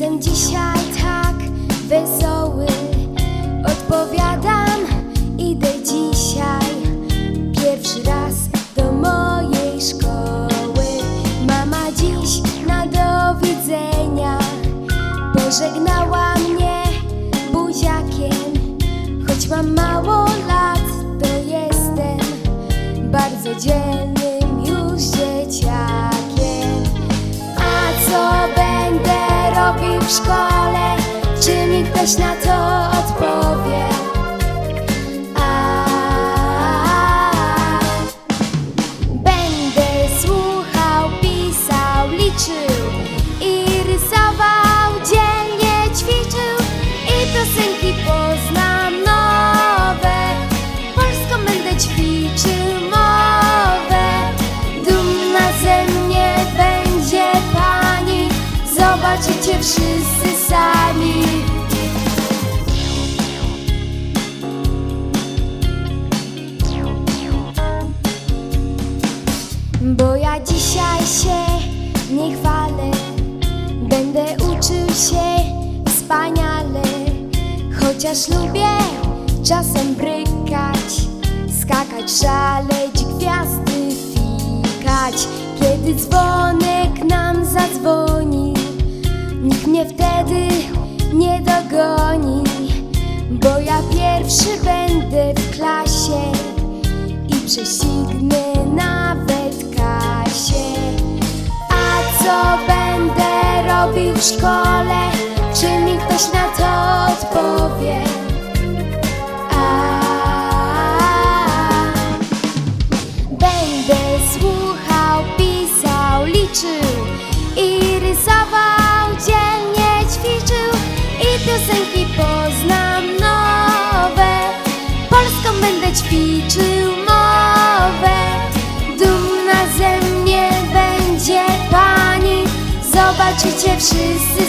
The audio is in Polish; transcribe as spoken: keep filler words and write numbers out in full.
Jestem dzisiaj tak wesoły, odpowiadam, idę dzisiaj pierwszy raz do mojej szkoły. Mama dziś na do widzenia pożegnała mnie buziakiem. Choć mam mało lat, to jestem bardzo dzielnym już dzieciakiem. A co będę robił w szkole? Czy mi ktoś na to odpowie? A, będę słuchał, pisał, liczył i rysował, dzielnie ćwiczył i piosenki poznam nowe. Polską będę ćwiczył mowę. Dumna ze mnie będzie pani, zobaczycie wszyscy sami. Bo ja dzisiaj się nie chwalę, będę uczył się wspaniale. Chociaż lubię czasem brykać, skakać, szaleć, gwiazdy fikać. Kiedy dzwonek nam zadzwoni, nikt mnie wtedy nie dogoni. Bo ja pierwszy będę w klasie i prześcignę nawet Kasię. A co będę robił w szkole? Czy mi ktoś na to odpowie? A, będę słuchał, pisał, liczył i rysował, dzielnie ćwiczył i piosenki poznam nowe. Polską będę ćwiczył mowę. Dumna ze mnie będzie pani, zobaczycie wszyscy